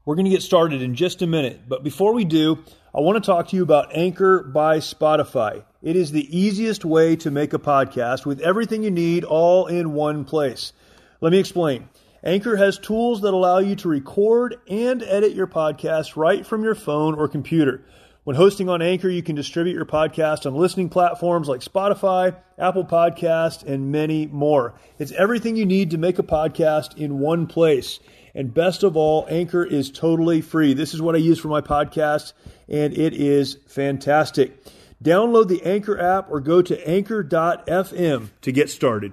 We're going to get started in just a minute, but before we do, I want to talk to you about Anchor by Spotify. It is the easiest way to make a podcast with everything you need all in one place. Let me explain. Anchor has tools that allow you to record and edit your podcast right from your phone or computer. When hosting on Anchor, you can distribute your podcast on listening platforms like Spotify, Apple Podcasts, and many more. It's everything you need to make a podcast in one place. And best of all, Anchor is totally free. This is what I use for my podcast, and it is fantastic. Download the Anchor app or go to anchor.fm to get started.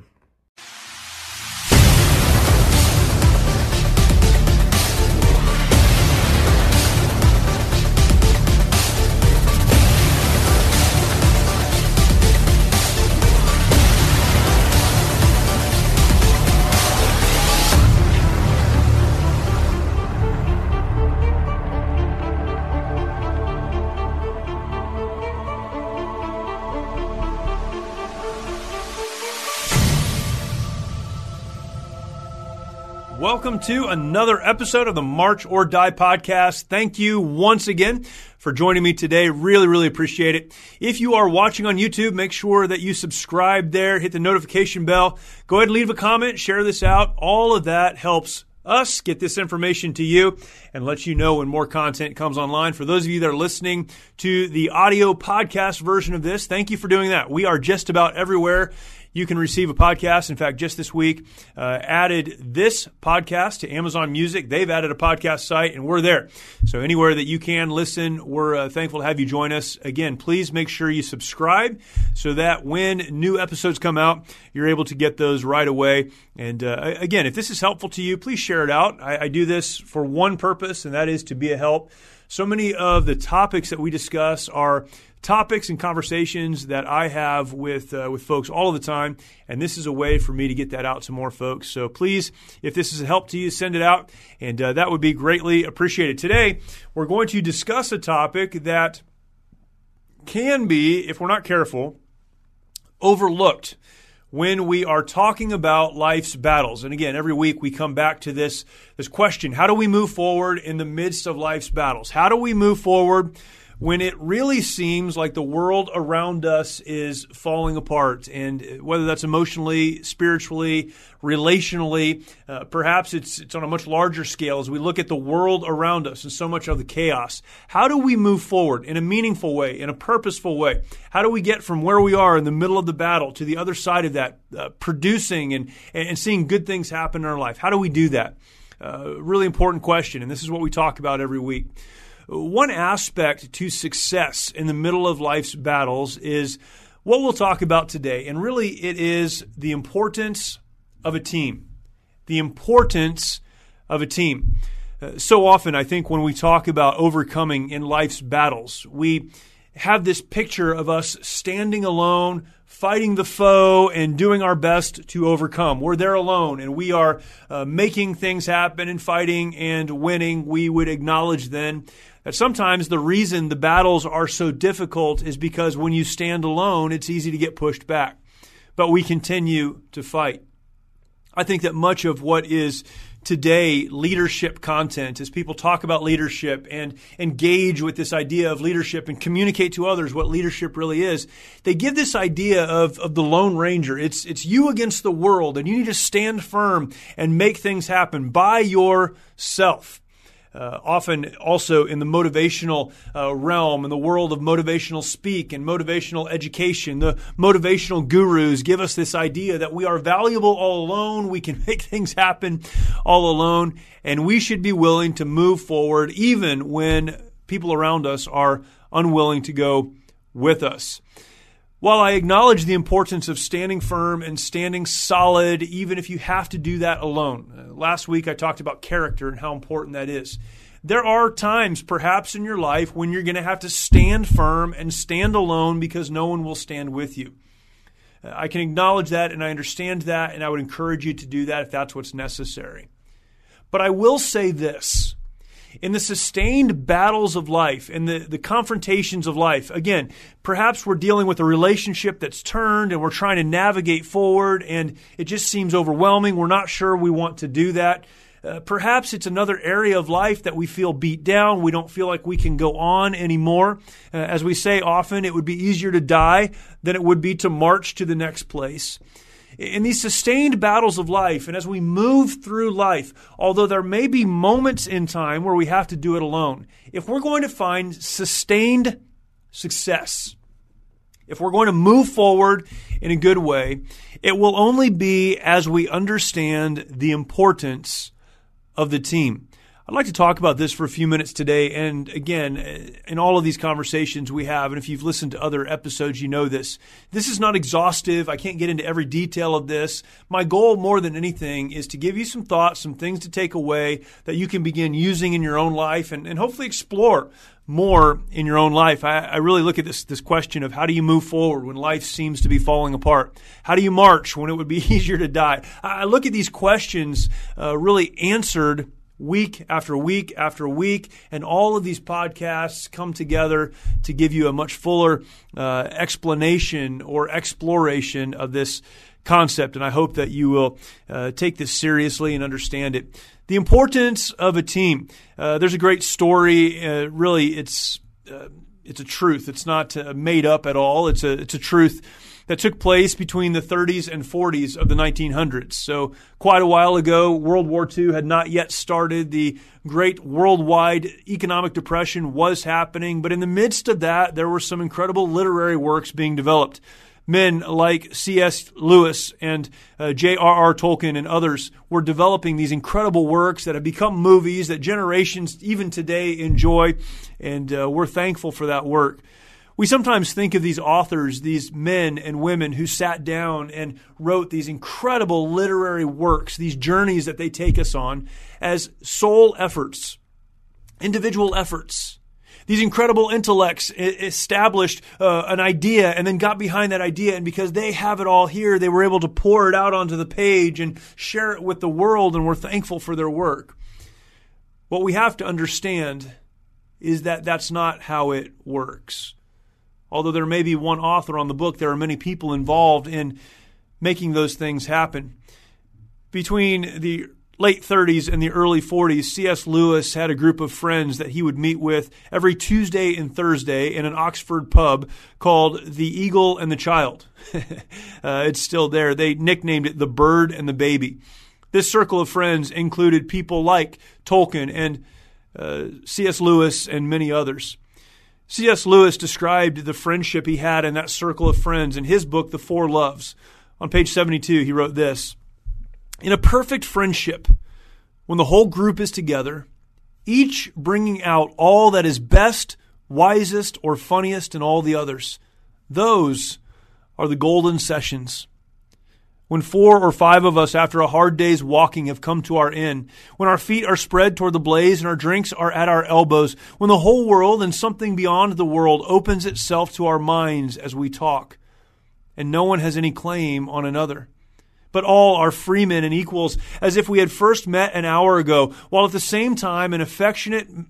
Welcome to another episode of the March or Die podcast. Thank you once again for joining me today. Really appreciate it. If you are watching on YouTube, make sure that you subscribe there, hit the notification bell. Go ahead and leave a comment, share this out. All of that helps us get this information to you and let you know when more content comes online. For those of you that are listening to the audio podcast version of this, thank you for doing that. We are just about everywhere you can receive a podcast. In fact, just this week, added this podcast to Amazon Music. They've added a podcast site, and we're there. So anywhere that you can listen, we're thankful to have you join us. Again, please make sure you subscribe so that when new episodes come out, you're able to get those right away. And again, if this is helpful to you, please share it out. I do this for one purpose, and that is to be a help. So many of the topics that we discuss are topics and conversations that I have with folks all of the time, and this is a way for me to get that out to more folks. So please, if this is a help to you, send it out, and that would be greatly appreciated. Today, we're going to discuss a topic that can be, if we're not careful, overlooked when we are talking about life's battles. And again, every week we come back to this question: how do we move forward in the midst of life's battles? How do we move forward when it really seems like the world around us is falling apart? And whether that's emotionally, spiritually, relationally, perhaps it's on a much larger scale as we look at the world around us and so much of the chaos. How do we move forward in a meaningful way, in a purposeful way? How do we get from where we are in the middle of the battle to the other side of that, producing and seeing good things happen in our life? How do we do that? Really important question, and this is what we talk about every week. One aspect to success in the middle of life's battles is what we'll talk about today. And really, it is the importance of a team. The importance of a team. So often, I think when we talk about overcoming in life's battles, we have this picture of us standing alone, fighting the foe, and doing our best to overcome. We're there alone, and we are making things happen and fighting and winning. We would acknowledge then that sometimes the reason the battles are so difficult is because when you stand alone, it's easy to get pushed back. But we continue to fight. I think that much of what is today leadership content, as people talk about leadership and engage with this idea of leadership and communicate to others what leadership really is, they give this idea of the Lone Ranger. It's you against the world, and you need to stand firm and make things happen by yourself. Often also in the motivational realm, in the world of motivational speak and motivational education, the motivational gurus give us this idea that we are valuable all alone, we can make things happen all alone, and we should be willing to move forward even when people around us are unwilling to go with us. While I acknowledge the importance of standing firm and standing solid, even if you have to do that alone. Last week I talked about character and how important that is. There are times perhaps in your life when you're going to have to stand firm and stand alone because no one will stand with you. I can acknowledge that and I understand that, and I would encourage you to do that if that's what's necessary. But I will say this. In the sustained battles of life, in the confrontations of life, again, perhaps we're dealing with a relationship that's turned and we're trying to navigate forward and it just seems overwhelming. We're not sure we want to do that. Perhaps it's another area of life that we feel beat down. We don't feel like we can go on anymore. As we say often, it would be easier to die than it would be to march to the next place. In these sustained battles of life, and as we move through life, although there may be moments in time where we have to do it alone, if we're going to find sustained success, if we're going to move forward in a good way, it will only be as we understand the importance of the team. I'd like to talk about this for a few minutes today. And again, in all of these conversations we have, and if you've listened to other episodes, you know this. This is not exhaustive. I can't get into every detail of this. My goal more than anything is to give you some thoughts, some things to take away that you can begin using in your own life and hopefully explore more in your own life. I really look at this question of how do you move forward when life seems to be falling apart? How do you march when it would be easier to die? I look at these questions really answered week after week after week, and all of these podcasts come together to give you a much fuller explanation or exploration of this concept, and I hope that you will take this seriously and understand it. The importance of a team. There's a great story. Really, it's a truth. It's not made up at all. It's a truth that took place between the 30s and 40s of the 1900s. So quite a while ago, World War II had not yet started. The great worldwide economic depression was happening. But in the midst of that, there were some incredible literary works being developed. Men like C.S. Lewis and J.R.R. Tolkien and others were developing these incredible works that have become movies that generations even today enjoy, and we're thankful for that work. We sometimes think of these authors, these men and women who sat down and wrote these incredible literary works, these journeys that they take us on, as sole efforts, individual efforts. These incredible intellects established an idea and then got behind that idea, and because they have it all here, they were able to pour it out onto the page and share it with the world, and we're thankful for their work. What we have to understand is that that's not how it works. Although there may be one author on the book, there are many people involved in making those things happen. Between the late 30s and the early 40s, C.S. Lewis had a group of friends that he would meet with every Tuesday and Thursday in an Oxford pub called The Eagle and the Child. It's still there. They nicknamed it The Bird and the Baby. This circle of friends included people like Tolkien and C.S. Lewis and many others. C.S. Lewis described the friendship he had in that circle of friends in his book, The Four Loves. On page 72, he wrote this: "In a perfect friendship, when the whole group is together, each bringing out all that is best, wisest, or funniest in all the others, those are the golden sessions. When 4 or 5 of us, after a hard day's walking, have come to our inn, when our feet are spread toward the blaze and our drinks are at our elbows, when the whole world and something beyond the world opens itself to our minds as we talk, and no one has any claim on another, but all are freemen and equals, as if we had first met an hour ago, while at the same time an affection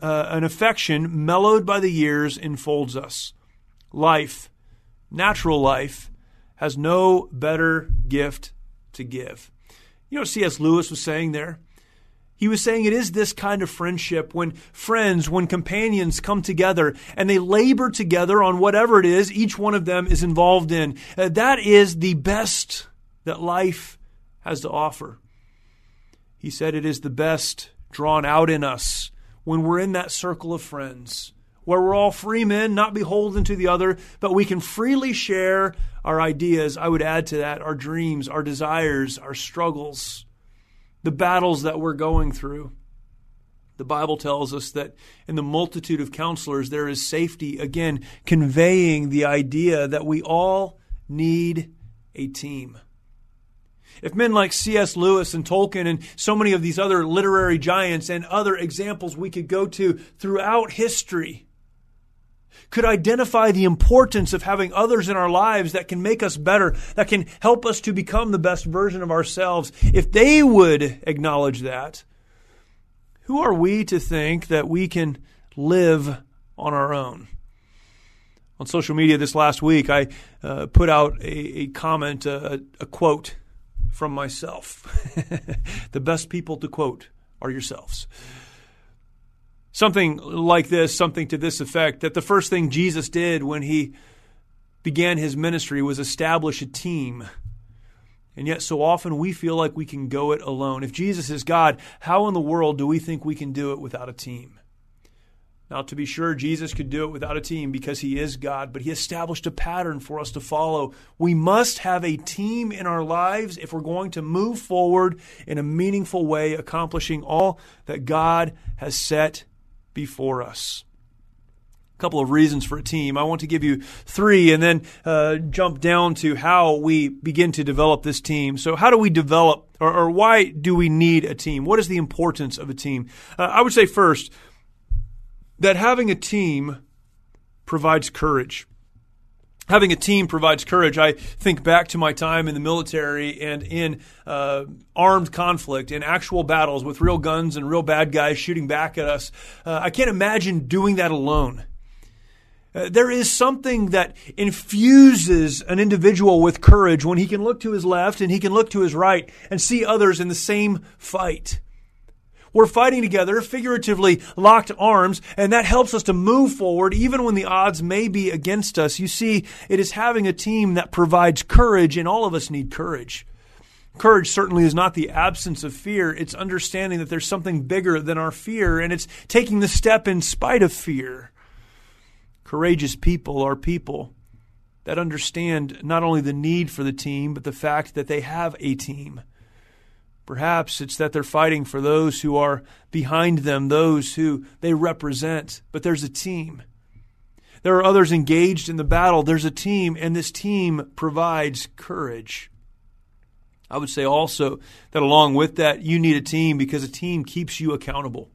mellowed by the years enfolds us. Life, natural life, has no better gift to give." You know what C.S. Lewis was saying there? He was saying it is this kind of friendship when friends, when companions come together and they labor together on whatever it is each one of them is involved in. That is the best that life has to offer. He said it is the best drawn out in us when we're in that circle of friends, where we're all free men, not beholden to the other, but we can freely share our ideas. I would add to that our dreams, our desires, our struggles, the battles that we're going through. The Bible tells us that in the multitude of counselors there is safety, again, conveying the idea that we all need a team. If men like C.S. Lewis and Tolkien and so many of these other literary giants and other examples we could go to throughout history could identify the importance of having others in our lives that can make us better, that can help us to become the best version of ourselves, if they would acknowledge that, who are we to think that we can live on our own? On social media this last week, I put out a comment, a quote from myself. The best people to quote are yourselves. Something like this, something to this effect, that the first thing Jesus did when he began his ministry was establish a team. And yet so often we feel like we can go it alone. If Jesus is God, how in the world do we think we can do it without a team? Now, to be sure, Jesus could do it without a team because he is God, but he established a pattern for us to follow. We must have a team in our lives if we're going to move forward in a meaningful way, accomplishing all that God has set before us. A couple of reasons for a team. I want to give you 3 and then jump down to how we begin to develop this team. So how do we develop, or why do we need a team? What is the importance of a team? I would say first that having a team provides courage. Having a team provides courage. I think back to my time in the military and in armed conflict, in actual battles with real guns and real bad guys shooting back at us. I can't imagine doing that alone. There is something that infuses an individual with courage when he can look to his left and he can look to his right and see others in the same fight. We're fighting together, figuratively locked arms, and that helps us to move forward even when the odds may be against us. You see, it is having a team that provides courage, and all of us need courage. Courage certainly is not the absence of fear. It's understanding that there's something bigger than our fear, and it's taking the step in spite of fear. Courageous people are people that understand not only the need for the team, but the fact that they have a team. Perhaps it's that they're fighting for those who are behind them, those who they represent, but there's a team. There are others engaged in the battle. There's a team, and this team provides courage. I would say also that along with that, you need a team because a team keeps you accountable.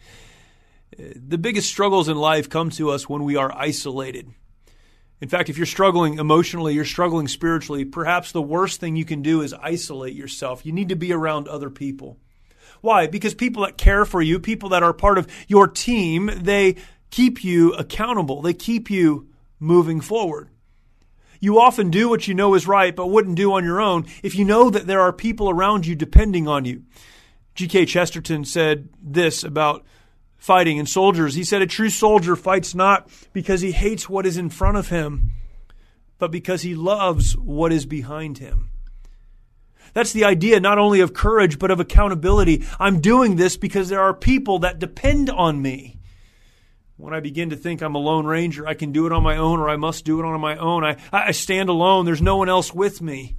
The biggest struggles in life come to us when we are isolated. In fact, if you're struggling emotionally, you're struggling spiritually, perhaps the worst thing you can do is isolate yourself. You need to be around other people. Why? Because people that care for you, people that are part of your team, they keep you accountable. They keep you moving forward. You often do what you know is right, but wouldn't do on your own if you know that there are people around you depending on you. G.K. Chesterton said this about fighting and soldiers. He said, a true soldier fights not because he hates what is in front of him, but because he loves what is behind him. That's the idea not only of courage, but of accountability. I'm doing this because there are people that depend on me. When I begin to think I'm a lone ranger, I can do it on my own, or I must do it on my own. I stand alone. There's no one else with me.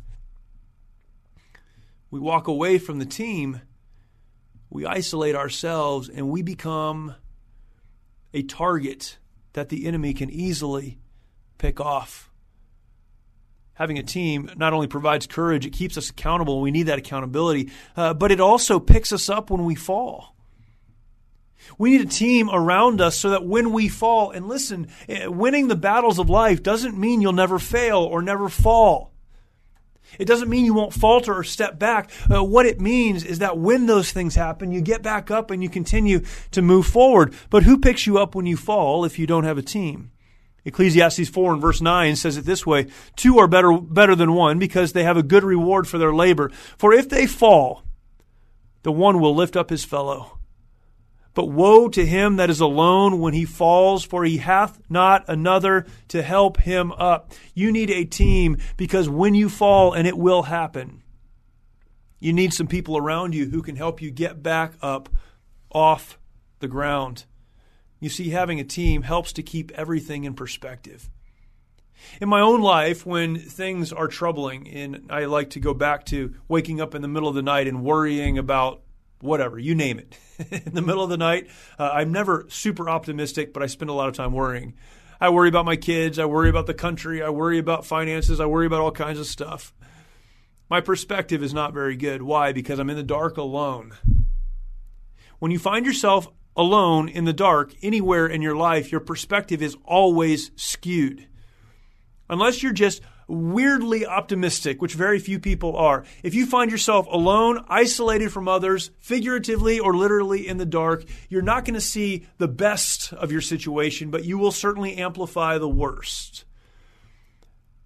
We walk away from the team. We isolate ourselves and we become a target that the enemy can easily pick off. Having a team not only provides courage, it keeps us accountable. We need that accountability, but it also picks us up when we fall. We need a team around us so that when we fall, and listen, winning the battles of life doesn't mean you'll never fail or never fall. It doesn't mean you won't falter or step back. What it means is that when those things happen, you get back up and you continue to move forward. But who picks you up when you fall if you don't have a team? Ecclesiastes 4 and verse 9 says it this way, 2 are better than one because they have a good reward for their labor. For if they fall, the one will lift up his fellow. But woe to him that is alone when he falls, for he hath not another to help him up. You need a team because when you fall, and it will happen, you need some people around you who can help you get back up off the ground. You see, having a team helps to keep everything in perspective. In my own life, when things are troubling, and I like to go back to waking up in the middle of the night and worrying about whatever, you name it. In the middle of the night, I'm never super optimistic, but I spend a lot of time worrying. I worry about my kids. I worry about the country. I worry about finances. I worry about all kinds of stuff. My perspective is not very good. Why? Because I'm in the dark alone. When you find yourself alone in the dark anywhere in your life, your perspective is always skewed. Unless you're just weirdly optimistic, which very few people are. If you find yourself alone, isolated from others, figuratively or literally in the dark, you're not going to see the best of your situation, but you will certainly amplify the worst.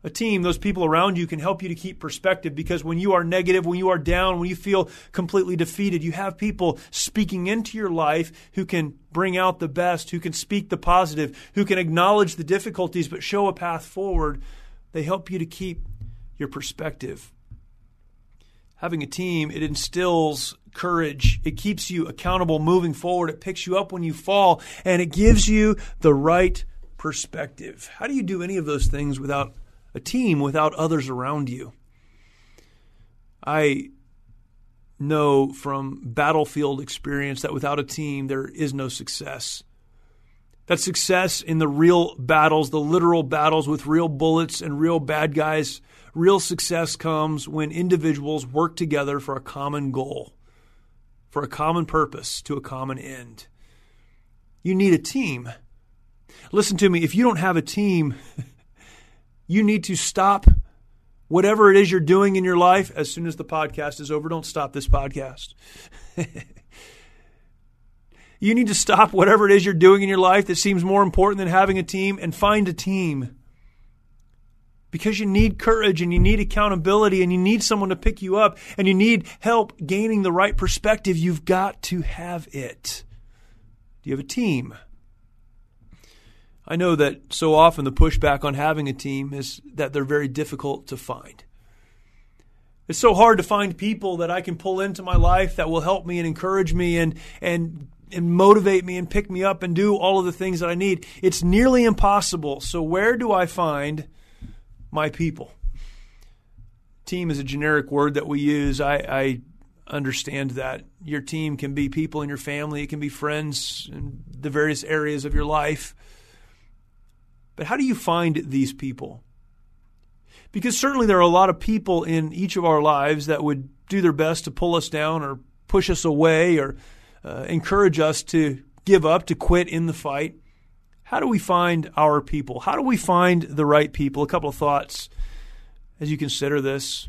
A team, those people around you can help you to keep perspective, because when you are negative, when you are down, when you feel completely defeated, you have people speaking into your life who can bring out the best, who can speak the positive, who can acknowledge the difficulties but show a path forward. They help you to keep your perspective. Having a team, it instills courage. It keeps you accountable moving forward. It picks you up when you fall, and it gives you the right perspective. How do you do any of those things without a team, without others around you? I know from battlefield experience that without a team, there is no success. That success in the real battles, the literal battles with real bullets and real bad guys, real success comes when individuals work together for a common goal, for a common purpose, to a common end. You need a team. Listen to me, if you don't have a team, you need to stop whatever it is you're doing in your life as soon as the podcast is over. Don't stop this podcast. You need to stop whatever it is you're doing in your life that seems more important than having a team, and find a team. Because you need courage, and you need accountability, and you need someone to pick you up, and you need help gaining the right perspective. You've got to have it. Do you have a team? I know that so often the pushback on having a team is that they're very difficult to find. It's so hard to find people that I can pull into my life that will help me and encourage me and motivate me and pick me up and do all of the things that I need. It's nearly impossible. So where do I find my people? Team is a generic word that we use. I understand that. Your team can be people in your family. It can be friends in the various areas of your life. But how do you find these people? Because certainly there are a lot of people in each of our lives that would do their best to pull us down or push us away or encourage us to give up, to quit in the fight. How do we find our people? How do we find the right people? A couple of thoughts as you consider this.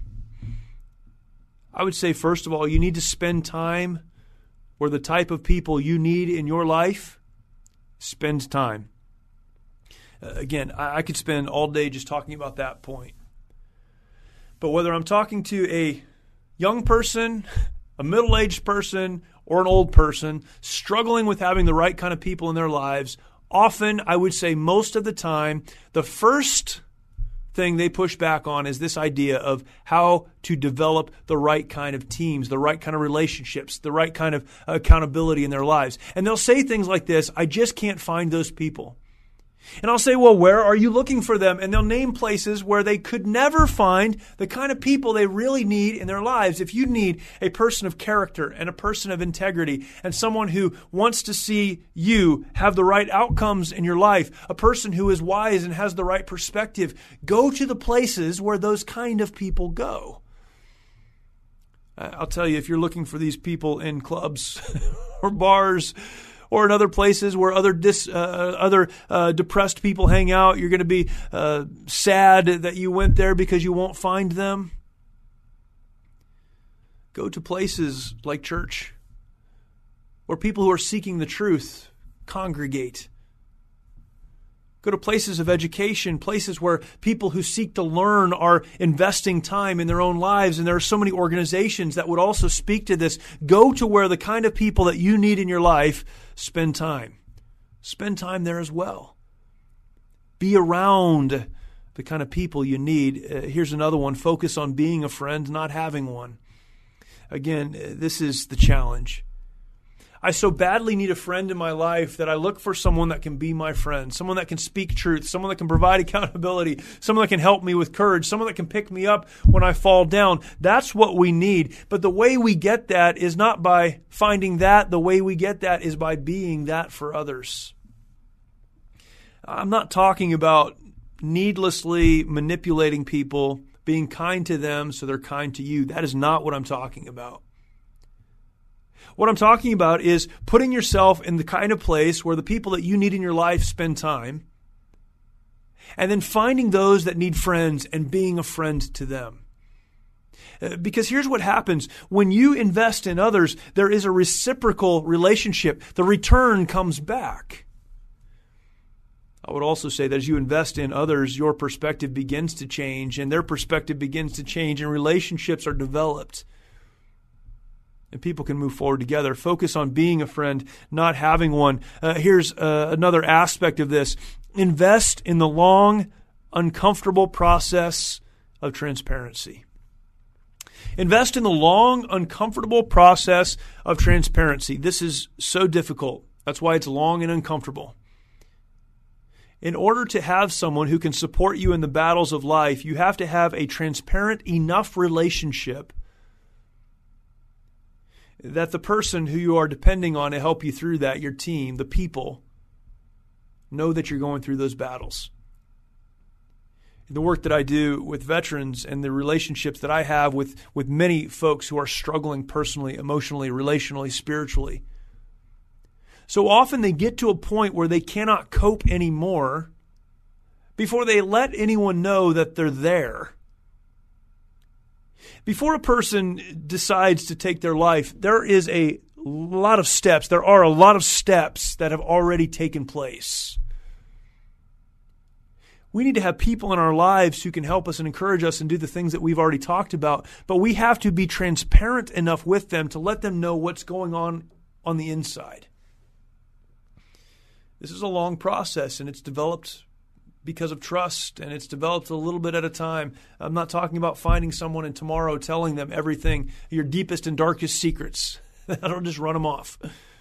I would say, first of all, you need to spend time where the type of people you need in your life, spend time. Again, I could spend all day just talking about that point. But whether I'm talking to a young person, a middle-aged person, or an old person struggling with having the right kind of people in their lives, often, I would say most of the time, the first thing they push back on is this idea of how to develop the right kind of teams, the right kind of relationships, the right kind of accountability in their lives. And they'll say things like this: I just can't find those people. And I'll say, well, where are you looking for them? And they'll name places where they could never find the kind of people they really need in their lives. If you need a person of character and a person of integrity and someone who wants to see you have the right outcomes in your life, a person who is wise and has the right perspective, go to the places where those kind of people go. I'll tell you, if you're looking for these people in clubs or bars or in other places where other depressed people hang out, you're going to be sad that you went there because you won't find them. Go to places like church, where people who are seeking the truth congregate. Go to places of education, places where people who seek to learn are investing time in their own lives. And there are so many organizations that would also speak to this. Go to where the kind of people that you need in your life spend time. Spend time there as well. Be around the kind of people you need. Here's another one. Focus on being a friend, not having one. Again, this is the challenge. I so badly need a friend in my life that I look for someone that can be my friend, someone that can speak truth, someone that can provide accountability, someone that can help me with courage, someone that can pick me up when I fall down. That's what we need. But the way we get that is not by finding that. The way we get that is by being that for others. I'm not talking about needlessly manipulating people, being kind to them so they're kind to you. That is not what I'm talking about. What I'm talking about is putting yourself in the kind of place where the people that you need in your life spend time, and then finding those that need friends and being a friend to them. Because here's what happens. When you invest in others, there is a reciprocal relationship. The return comes back. I would also say that as you invest in others, your perspective begins to change, and their perspective begins to change, and relationships are developed. And people can move forward together. Focus on being a friend, not having one. Here's another aspect of this. Invest in the long, uncomfortable process of transparency. Invest in the long, uncomfortable process of transparency. This is so difficult. That's why it's long and uncomfortable. In order to have someone who can support you in the battles of life, you have to have a transparent enough relationship that the person who you are depending on to help you through that, your team, the people, know that you're going through those battles. The work that I do with veterans and the relationships that I have with many folks who are struggling personally, emotionally, relationally, spiritually. So often they get to a point where they cannot cope anymore before they let anyone know that they're there. Before a person decides to take their life, there is a lot of steps. There are a lot of steps that have already taken place. We need to have people in our lives who can help us and encourage us and do the things that we've already talked about, but we have to be transparent enough with them to let them know what's going on the inside. This is a long process, and it's developed because of trust, and it's developed a little bit at a time. I'm not talking about finding someone and tomorrow telling them everything, your deepest and darkest secrets. That'll just run them off.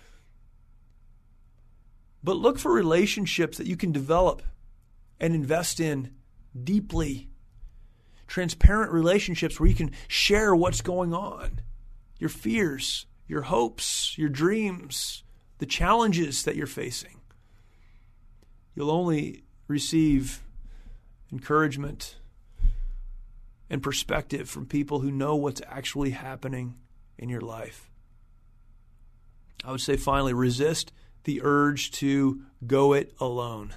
But look for relationships that you can develop and invest in deeply. Transparent relationships where you can share what's going on, your fears, your hopes, your dreams, the challenges that you're facing. You'll only receive encouragement and perspective from people who know what's actually happening in your life. I would say finally, resist the urge to go it alone.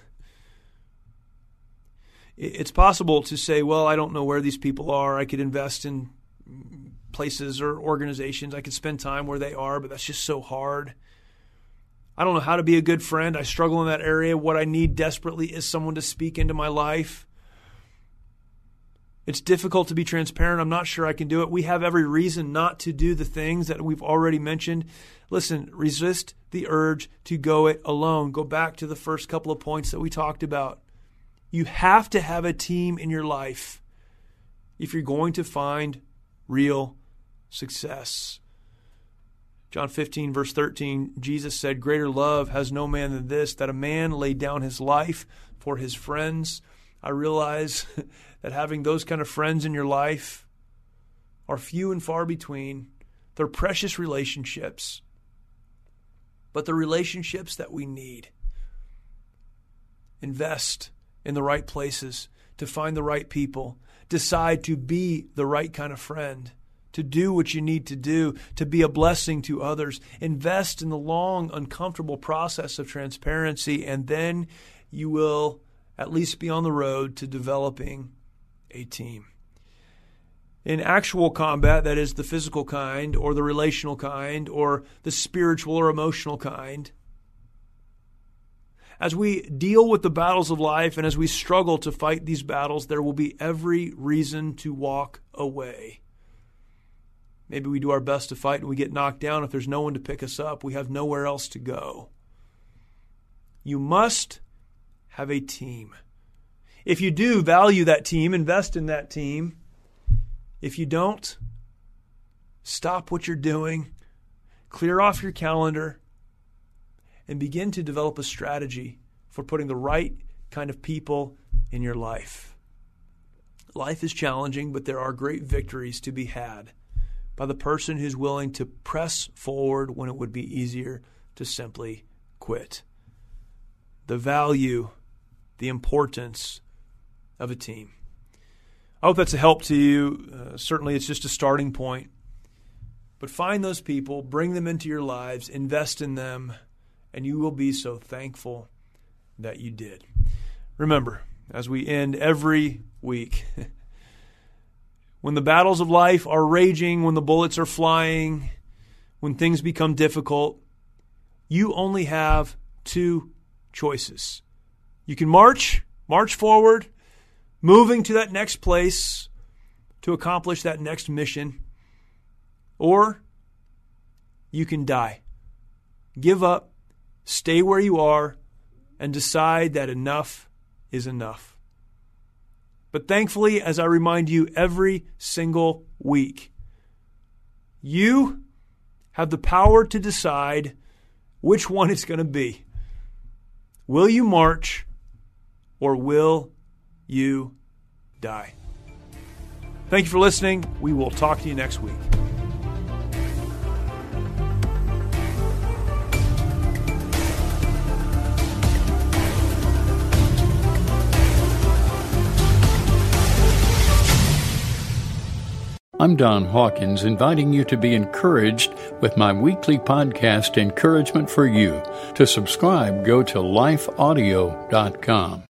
It's possible to say, well, I don't know where these people are. I could invest in places or organizations. I could spend time where they are, but that's just so hard. I don't know how to be a good friend. I struggle in that area. What I need desperately is someone to speak into my life. It's difficult to be transparent. I'm not sure I can do it. We have every reason not to do the things that we've already mentioned. Listen, resist the urge to go it alone. Go back to the first couple of points that we talked about. You have to have a team in your life if you're going to find real success. John 15, verse 13, Jesus said, "Greater love has no man than this, that a man lay down his life for his friends." I realize that having those kind of friends in your life are few and far between. They're precious relationships, but they're relationships that we need. Invest in the right places to find the right people. Decide to be the right kind of friend, to do what you need to do, to be a blessing to others. Invest in the long, uncomfortable process of transparency, and then you will at least be on the road to developing a team. In actual combat, that is the physical kind or the relational kind or the spiritual or emotional kind, as we deal with the battles of life and as we struggle to fight these battles, there will be every reason to walk away. Maybe we do our best to fight and we get knocked down. If there's no one to pick us up, we have nowhere else to go. You must have a team. If you do value that team, invest in that team. If you don't, stop what you're doing, clear off your calendar, and begin to develop a strategy for putting the right kind of people in your life. Life is challenging, but there are great victories to be had by the person who's willing to press forward when it would be easier to simply quit. The value, the importance of a team. I hope that's a help to you. Certainly it's just a starting point. But find those people, bring them into your lives, invest in them, and you will be so thankful that you did. Remember, as we end every week, when the battles of life are raging, when the bullets are flying, when things become difficult, you only have two choices. You can march forward, moving to that next place to accomplish that next mission. Or you can die. Give up, stay where you are, and decide that enough is enough. But thankfully, as I remind you every single week, you have the power to decide which one it's going to be. Will you march or will you die? Thank you for listening. We will talk to you next week. I'm Don Hawkins, inviting you to be encouraged with my weekly podcast, Encouragement for You. To subscribe, go to lifeaudio.com.